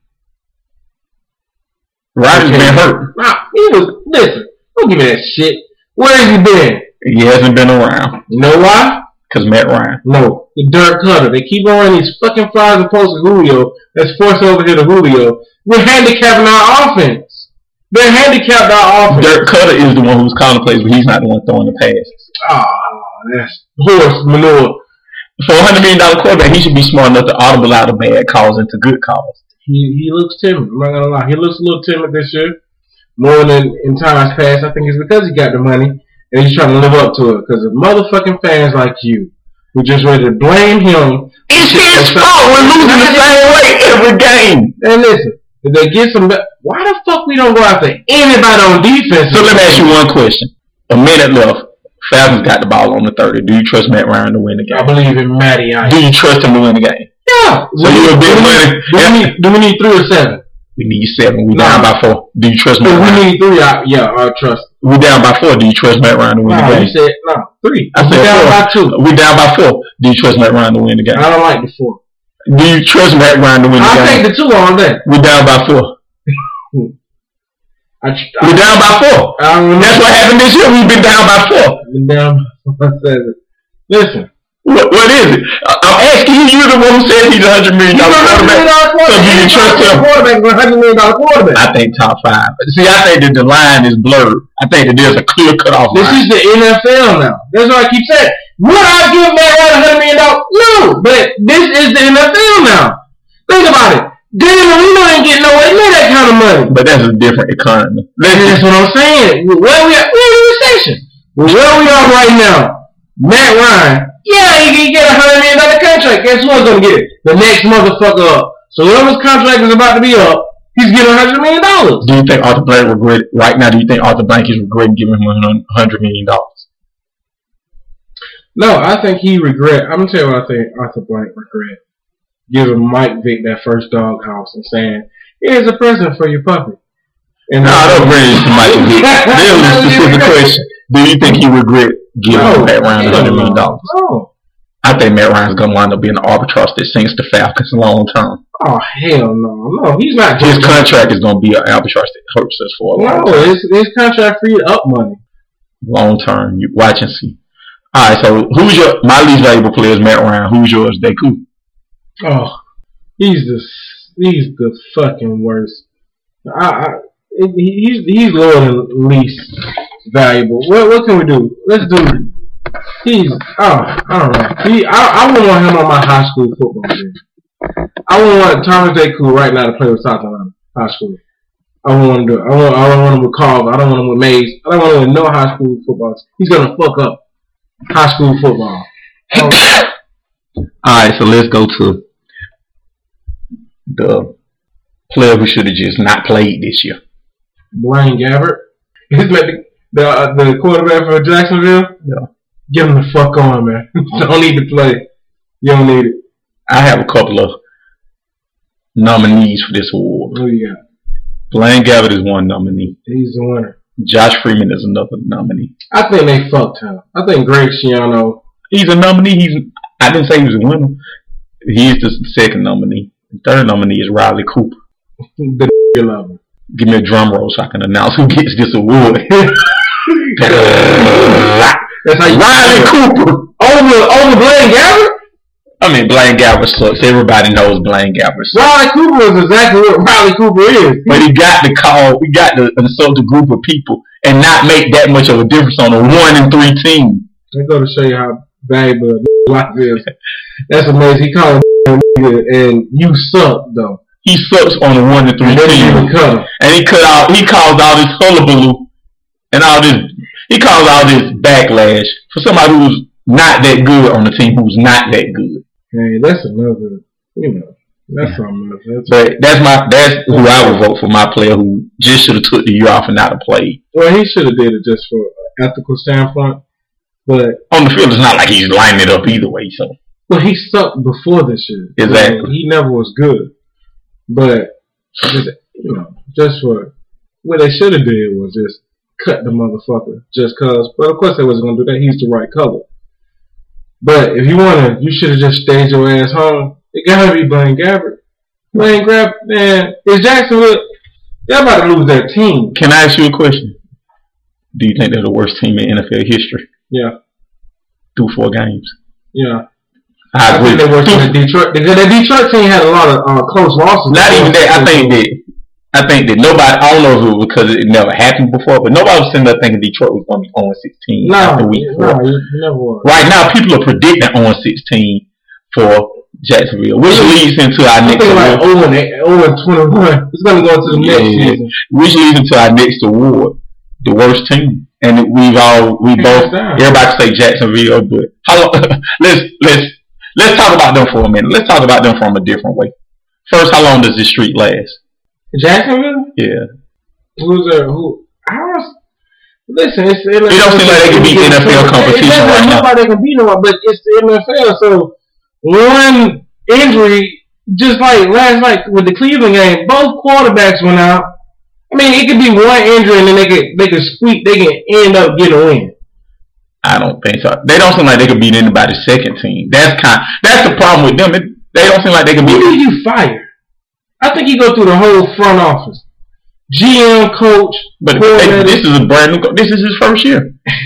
Roddy's been hurt. Nah, he was. Listen, don't give me that shit. Where has he been? He hasn't been around. You know why? Because Matt Ryan. No. The Dirk Cutter. They keep on running these fucking flies opposed to Julio. That's forced over here to Julio. We're handicapping our offense. They're handicapped our offense. Dirk Cutter is the one who's calling plays, but he's not the one throwing the passes. Oh, that's horse manure. For a one hundred million dollars quarterback, he should be smart enough to audible out of bad calls into good calls. He he looks timid. I'm not going to lie. He looks a little timid this year. More than in times past. I think it's because he got the money and he's trying to live up to it. Because of motherfucking fans like you who just ready to blame him. It's his fault. We're losing the same way every game. And listen, if they get some, why the fuck we don't go after anybody on defense? So let me ask you one question. A minute left. Falcons got the ball on the thirty. Do you trust Matt Ryan to win the game? I believe in Matty Ice. Do you trust him to win the game? Yeah. So you a big money. Do we need, do we need three or seven? We need seven. We nah. down by four. Do you trust Matt Ryan? We need three. I, yeah, I trust. We down by four. Do you trust Matt Ryan to win nah, the game? You said no. Three. I we said down four. by two. We down by four. Do you trust Matt Ryan to win the game? I don't like the four. Do you trust Matt Ryan to win the I'll game? I'll take the two all day. We down by four. I, I, We're down by four. That's what happened this year. We've been down by four. Been down by four. Listen, What, what is it? I'm asking you. You're the one who said he's a hundred million dollar quarterback. So do you trust him? Quarterback, a hundred million dollar quarterback. I think top five. See, I think that the line is blurred. I think that there's a clear cutoff line. This is the N F L now. That's what I keep saying. Would I give Matt Ryan a hundred million dollars? No, but this is the N F L now. Think about it. Dan Marino ain't getting nowhere near that kind of money. But that's a different economy. That's what I'm saying. Where we at? We're in a recession. Well, where we are right now, Matt Ryan. Yeah, he can get a hundred million dollar contract. Guess who's gonna get it? The next motherfucker up. So whoever's contract is about to be up, he's getting a hundred million dollars. Do you think Arthur Blank regret right now? Do you think Arthur Blank is regretting giving him a hundred million dollars? No, I think he regret. I'm gonna tell you what I think Arthur Blank regret. Giving Mike Vick that first doghouse and saying, "Here's a present for your puppy." And no, I don't bring it to Mike Vick. There's a specific question. Do you think he regret giving no, Matt Ryan a hundred million dollars? No. I think Matt Ryan's gonna wind up being an albatross that sinks the Falcons long term. Oh hell no, no, he's not. His contract is gonna be an albatross that hurts us for a long no, time. No, his, his contract freed up money. Long term, you watch and see. All right, so who's your my least valuable player is Matt Ryan. Who's yours, Deku? Oh, he's the he's the fucking worst. I, I he's he's lower than least valuable. What what can we do? Let's do. He's oh I don't know. He I I wouldn't want him on my high school football team. I wouldn't want Thomas Deku right now to play with South Carolina high school. I don't want to do it. I want I don't want him with Carl. I don't want him with Mays. I don't want him with no high school football. He's gonna fuck up high school football. Alright, so let's go to the player who should have just not played this year. Blaine Gabbert. He's like the the, uh, the quarterback for Jacksonville. Yeah. Get him the fuck on, man. Don't need to play. You don't need it. I have a couple of nominees for this award. Who you got? Blaine Gabbert is one nominee. He's the winner. Josh Freeman is another nominee. I think they fucked him. I think Greg Schiano. He's a nominee. He's. I didn't say he was a winner. He's the second nominee. The third nominee is Riley Cooper. The lover. Give me a drum roll so I can announce who gets this award. That's how you Riley Cooper over over Blaine Gabbert. I mean, Blaine Gabbert sucks. Everybody knows Blaine Gabbert sucks. Riley Cooper is exactly what Riley Cooper is. But he got to call. We got to insult a group of people and not make that much of a difference on a one and three team. They go to show you how valuable a life is. That's amazing. He called a nigga and you suck though. He sucks on a one and three team. And he cut out. He caused all this hullabaloo and all this. He caused all this backlash for somebody who's not that good on the team who's not that good. Hey, that's another. You know, that's something else. That's but that's my. That's who I would vote for. My player who just should have took the year off and not have played. Well, he should have did it just for an ethical standpoint. But on the field, it's not like he's lining it up either way. So, but he sucked before this year. Exactly. So he never was good. But just, you know, just for what they should have did was just cut the motherfucker just cause. But of course they wasn't gonna do that. He's the right color. But if you wanna, you should have just stayed your ass home. It gotta be Blaine Gabbert. Blaine Gabbert, man, is Jacksonville? They're about to lose their team. Can I ask you a question? Do you think they're the worst team in N F L history? Yeah. Through four games. Yeah. I, I agree. Think they worse than the Detroit. The, the Detroit team had a lot of uh, close losses. Not even that. I think that. I think that nobody. I don't know if it was because it never happened before, but nobody was sitting there thinking Detroit was going to be oh and sixteen no, after week four. No, it never was. Right now, people are predicting oh and sixteen for Jacksonville, which leads into our next. I think like oh and eight, oh and twenty-one. It's going to go into the yeah, next season. Which leads into our next award, the worst team. And we've all we both everybody say Jacksonville, but how long, let's let's let's talk about them for a minute. Let's talk about them from a different way. First, how long does this streak last? Jacksonville? Yeah. Who's there? Who? I don't. Listen, it's the N F L. It don't seem like they can beat N F L competition it right now. Nobody can beat nobody, but it's the N F L. So one injury, just like last night with the Cleveland game, both quarterbacks went out. I mean, it could be one injury and then they could they could squeak. They can end up getting a win. I don't think so. They don't seem like they could beat anybody's second team. That's kind. That's the problem with them. It, they don't seem like they can beat. Who did you fire? I think you go through the whole front office, G M, coach. But they, this is a brand new. This is his first year.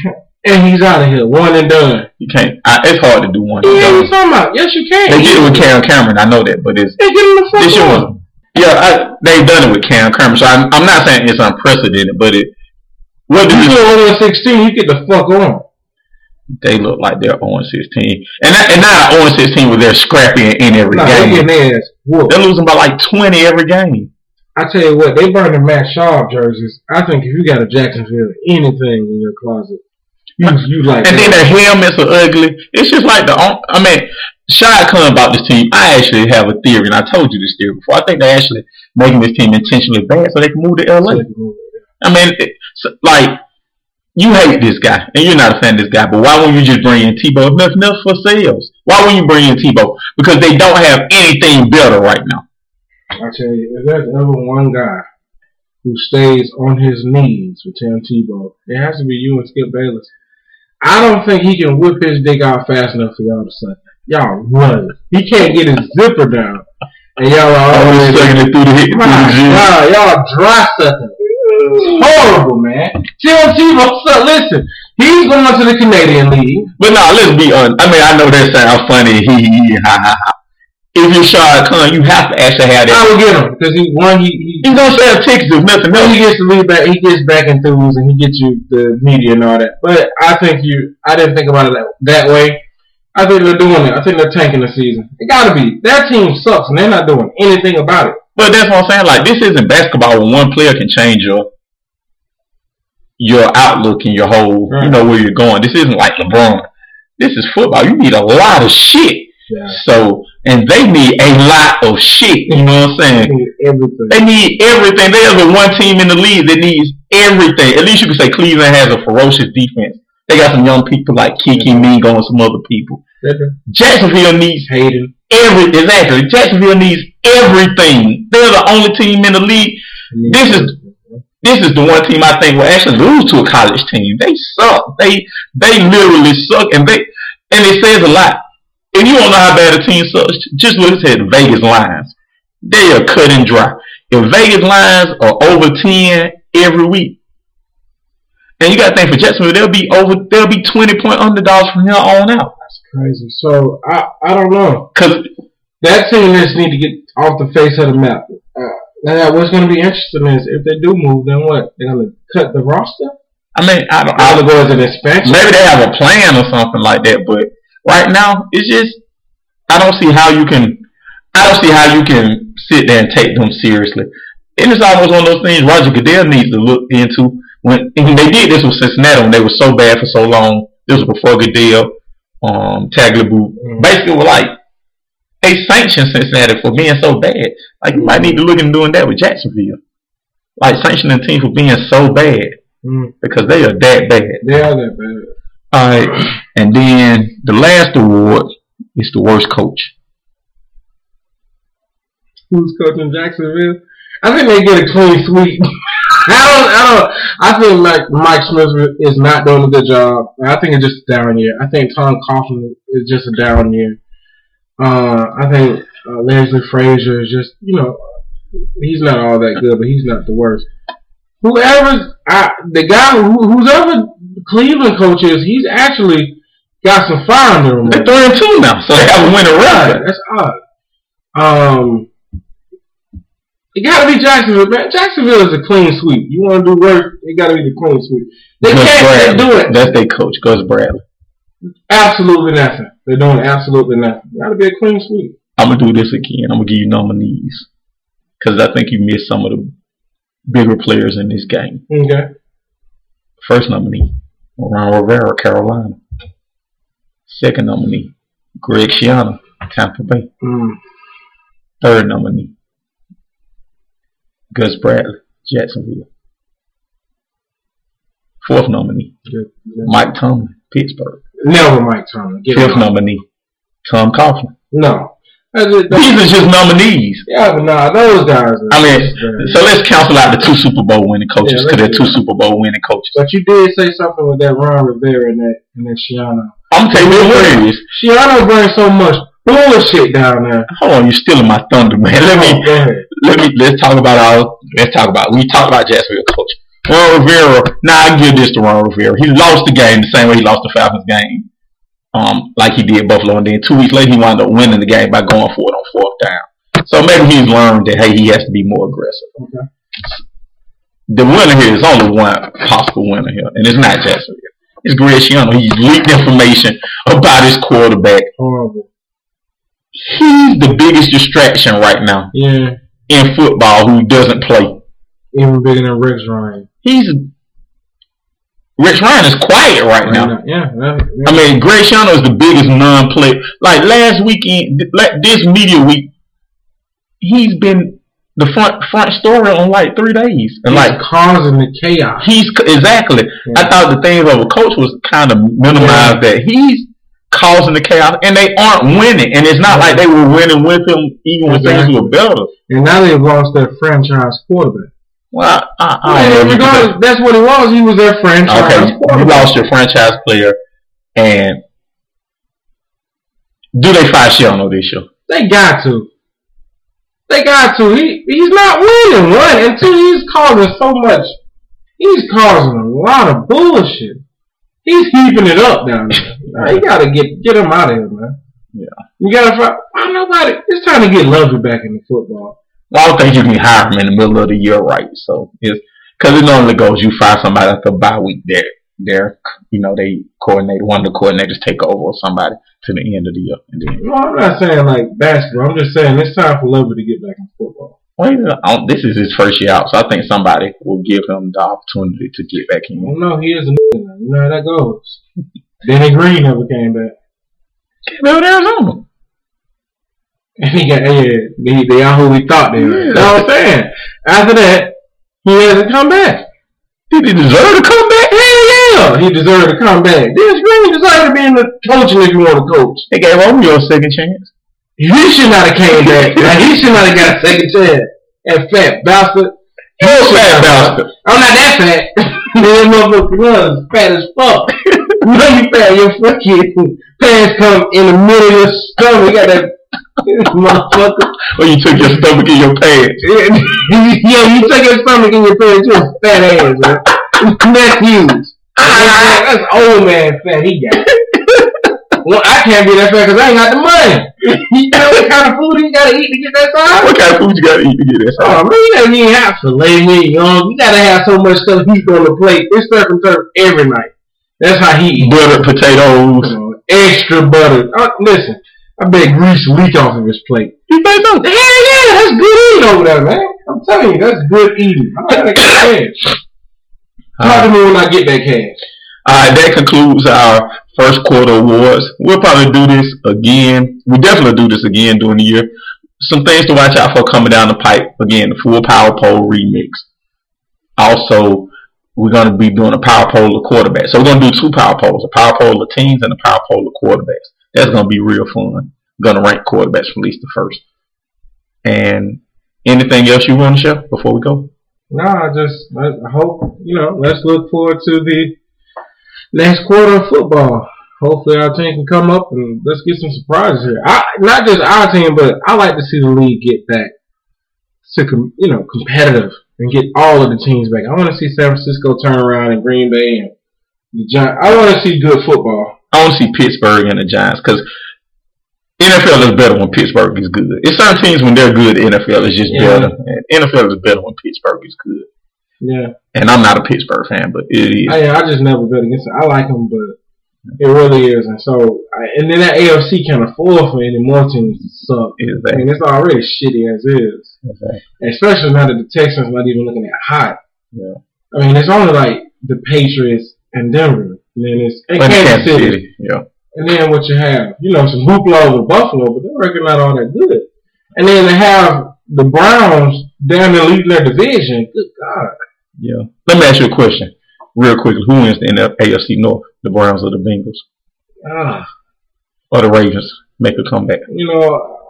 and he's out of here, one and done. You can't. I, it's hard to do one. Yeah, and done. what you talking about? Yes, you can. They did it with Cam Cameron. I know that, but it's they get him the fuck this year on. was. Yeah, I, they've done it with Cam Cameron. So I'm, I'm not saying it's unprecedented, but it. What do you you go on sixteen? You get the fuck on. They look like they're oh and sixteen, and not, and not oh and sixteen where they're scrappy in, in every nah, game. They getting their ass whooped. They're losing by like twenty every game. I tell you what, they burn the Matt Schaub jerseys. I think if you got a Jacksonville anything in your closet, you you like. And that. then their helmets are ugly. It's just like the. I mean, Shad Khan about this team. I actually have a theory, and I told you this theory before. I think they're actually making this team intentionally bad so they can move to L A. I mean, it's like. You hate this guy, and you're not a fan of this guy, but why won't you just bring in Tebow? If nothing else for sales. Why won't you bring in Tebow? Because they don't have anything better right now. I tell you, if there's ever one guy who stays on his knees with Tim Tebow, it has to be you and Skip Bayless. I don't think he can whip his dick out fast enough for y'all to suck. Y'all run. He can't get his zipper down, and y'all are always sucking it through the hip. Wow, y'all dry sucking. Horrible, man. Tim Tebow, so listen, he's going to the Canadian League. But no, let's be honest. I mean, I know that sounds funny. He, he, ha, ha, ha. If you're Shad Khan, you have to actually have that. I will get him because he one he, he he's gonna sell tickets if nothing else. He gets the lead back. He gets back enthused and he gets you the media and all that. But I think you, I didn't think about it that, that way. I think they're doing it. I think they're tanking the season. It got to be. That team sucks and they're not doing anything about it. But that's what I'm saying. Like, this isn't basketball where one player can change your your outlook and your whole, right. You know, where you're going. This isn't like LeBron. This is football. You need a lot of shit. Yeah. So, and they need a lot of shit. You know what I'm saying? They need everything. They need everything. They are the one team in the league that needs everything. At least you can say Cleveland has a ferocious defense. They got some young people like Kiki Mingo and some other people. Jacksonville needs Hayden. Every exactly. Jacksonville needs everything. They're the only team in the league. This is this is the one team I think will actually lose to a college team. They suck. They they literally suck, and they and it says a lot. If you don't know how bad a team sucks, just look at the Vegas lines. They are cut and dry. If Vegas lines are over ten every week, and you got to think for Jacksonville, they'll be over. They'll be twenty point underdogs from here on out. That's crazy. So I I don't know, because that team just need to get off the face of the map. Uh, now what's going to be interesting is if they do move, then what? They're going to cut the roster. I mean, I don't. I don't go as an expansion. Maybe they have a plan or something like that, but right now it's just I don't see how you can. I don't see how you can sit there and take them seriously. And it's almost one of those things Roger Goodell needs to look into. When and they did this with Cincinnati, when they were so bad for so long. This was before Goodell, um, Tagliabue. Mm-hmm. Basically, were like they sanctioned Cincinnati for being so bad. Like you might need to look into doing that with Jacksonville, like sanctioning the team for being so bad mm-hmm. because they are that bad. They are that bad. All right, and then the last award is the worst coach. Who's coaching Jacksonville? I think they get a clean sweep. I don't, I don't, I think like Mike Smith is not doing a good job. I think it's just a down year. I think Tom Coughlin is just a down year. Uh, I think uh, Leslie Frazier is just, you know, he's not all that good, but he's not the worst. Whoever's, I, the guy, who, whoever Cleveland coach is, he's actually got some fire under him. They're three and two now, so they have a winning record. That's odd. Um. It gotta be Jacksonville, man. Jacksonville is a clean sweep. You want to do work, it gotta be the clean sweep. They Gus can't Bradley. do it. That's their coach, Gus Bradley. Absolutely nothing. They're doing absolutely nothing. It gotta be a clean sweep. I'm gonna do this again. I'm gonna give you nominees because I think you missed some of the bigger players in this game. Okay. First nominee, Ron Rivera, Carolina. Second nominee, Greg Schiano, Tampa Bay. Mm. Third nominee, Gus Bradley, Jacksonville. Fourth nominee, Good. Good. Mike Tomlin, Pittsburgh. Never Mike Tomlin. Get Fifth nominee, Tom Coughlin. No. That's it, that's These are just nominees. Yeah, but nah, those guys are I mean, so let's cancel out the two Super Bowl winning coaches because yeah, they're two Super Bowl winning coaches. But you did say something with that Ron Rivera and that and that Schiano. I'm telling you what it is. Schiano brings so much bullshit down there. Hold on, you're stealing my thunder, man. Let me, oh, go ahead. let me, let's talk about our, let's talk about, we talk about Jacksonville coach. Ron Rivera. Now I give this to Ron Rivera. He lost the game the same way he lost the Falcons game, um, like he did Buffalo, and then two weeks later he wound up winning the game by going for it on fourth down. So maybe he's learned that hey, he has to be more aggressive. Okay. The winner here is only one possible winner here, and it's not Jacksonville. It's Graciano. He leaked information about his quarterback. Horrible. He's the biggest distraction right now. Yeah. In football, who doesn't play. Even bigger than Rex Ryan. He's Rex Ryan is quiet right, right now. now. Yeah, yeah. I mean, Graciano is the biggest non-play. Like last weekend, this media week, he's been the front front story on like three days, and he's like causing the chaos. He's exactly. Yeah. I thought the thing of a coach was kind of minimized yeah. that he's causing the chaos, and they aren't winning, and it's not yeah. like they were winning with him even when exactly. things were better. And now they've lost their franchise quarterback. Well, I, I don't yeah, know. That's what it was. He was their franchise okay, quarterback. You lost your franchise player, and do they fire Schiano this year? They got to. They got to. He he's not winning one, and two, he's causing so much. He's causing a lot of bullshit. He's heaping it up down there. Now, you gotta get get him out of here, man. Yeah. You gotta find. Why nobody? It's time to get Lovey back into football. Well, I don't think you can hire him in the middle of the year, right? So it's because it normally goes. You fire somebody after a bye week. There, there. You know, they coordinate. One of the coordinators take over or somebody to the end of the year. And then, no, I'm not saying like basketball. I'm just saying it's time for Lovey to get back in football. Well, this is his first year out, so I think somebody will give him the opportunity to get back in. Well, no, he is a nigga. You know how that goes. Denny Green never came back. Came back with Arizona. And he got, yeah, they, they are who we thought they were. Yeah. You know what I'm saying? After that, he hasn't come back. Did he deserve to come back? Hell yeah! He deserved to come back. Dennis Green deserved to be in the coaching if you want to coach. They gave Romeo a second chance. He should not have came back. Like, he should not have got a second chance. That fat bastard. He was fat bastard. I'm not that fat. That motherfucker was fat as fuck. You know you fat. Your fucking pants come in the middle of your stomach. You got that motherfucker. Or you took your stomach in your pants. Yeah, you took your stomach in your pants. You're a fat ass, man. That's huge. That's old man fat he got. Well, I can't be that fat because I ain't got the money. You know what kind of food you gotta eat to get that size? What kind of food you gotta eat to get that size? Oh man, you gotta eat half filet mignon. You gotta have so much stuff heat on the plate. It's surf and turf every night. That's how he eats. Buttered potatoes. Uh, extra butter. Uh, listen, I bet grease leak off of his plate. You think so? Hell yeah, that's good eating over there, man. I'm telling you, that's good eating. I'm trying to get cash. Talk to me when I get that cash. Alright, that concludes our first quarter awards. We'll probably do this again. We definitely do this again during the year. Some things to watch out for coming down the pipe. Again, the full power poll remix. Also, we're going to be doing a power poll of quarterbacks. So we're going to do two power polls, a power poll of teams and a power poll of quarterbacks. That's going to be real fun. We're going to rank quarterbacks from least to first. And anything else you want to share before we go? No, I just I hope, you know, let's look forward to the next quarter of football. Hopefully our team can come up and let's get some surprises here. I, not just our team, but I like to see the league get back to, com, you know, competitive and get all of the teams back. I want to see San Francisco turn around and Green Bay and the Giants. I want to see good football. I want to see Pittsburgh and the Giants because N F L is better when Pittsburgh is good. It's some teams when they're good, N F L is just yeah. better. And N F L is better when Pittsburgh is good. Yeah. And I'm not a Pittsburgh fan, but it is. I, I just never bet against them. I like them, but it really is. And so, I, and then that A F C can't afford for any more teams to suck. Exactly. I mean, it's already shitty as is. Exactly. Especially now that the Texans not even looking that hot. Yeah. I mean, it's only like the Patriots and Denver. And then it's and Kansas, Kansas City. City. Yeah. And then what you have, you know, some hoopla over Buffalo, but they reckon not all that good. And then they have the Browns down there leading their division. Good God. Yeah. Let me ask you a question, real quickly. Who wins the A F C North? The Browns or the Bengals? Ah. Or the Ravens make a comeback? You know,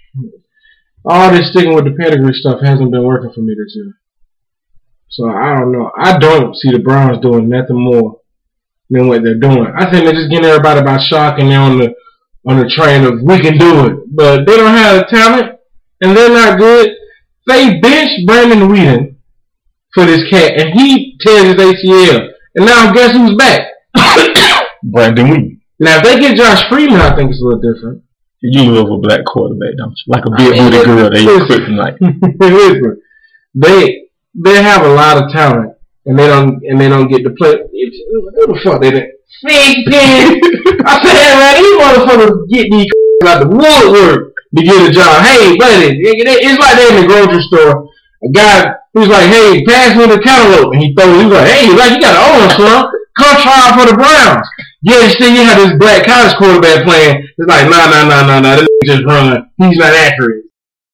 all this sticking with the pedigree stuff hasn't been working for me this year. So I don't know. I don't see the Browns doing nothing more than what they're doing. I think they're just getting everybody by shock and they're on the on the train of we can do it. But they don't have the talent and they're not good. They benched Brandon Whedon for this cat, and he tears his A C L. And now guess who's back? Brandon Weeden. Now if they get Josh Freeman, I think it's a little different. You love a black quarterback, don't you? Like a big booty girl, they kryptonite. Listen, they they have a lot of talent, and they don't and they don't get to play. Who the fuck they did? Fig pen. I said, man, these motherfuckers get these out the woodwork to get a job. Hey, buddy, it's like they're in the grocery store. A guy who's like, hey, pass me the cantaloupe, and he throws. He's like, hey, like you got an own son. Come try out for the Browns. Yeah, still you have this black college quarterback playing. It's like, nah, nah, nah, nah, nah. This just run. He's not accurate.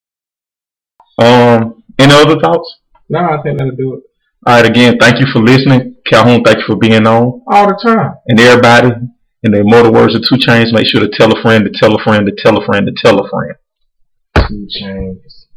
Um, any other thoughts? No, I think that'll do it. All right, again, thank you for listening. Calhoun, thank you for being on. All the time. And everybody, in the immortal words of two Chainz, make sure to tell a friend, to tell a friend, to tell a friend, to tell a friend. two Chainz.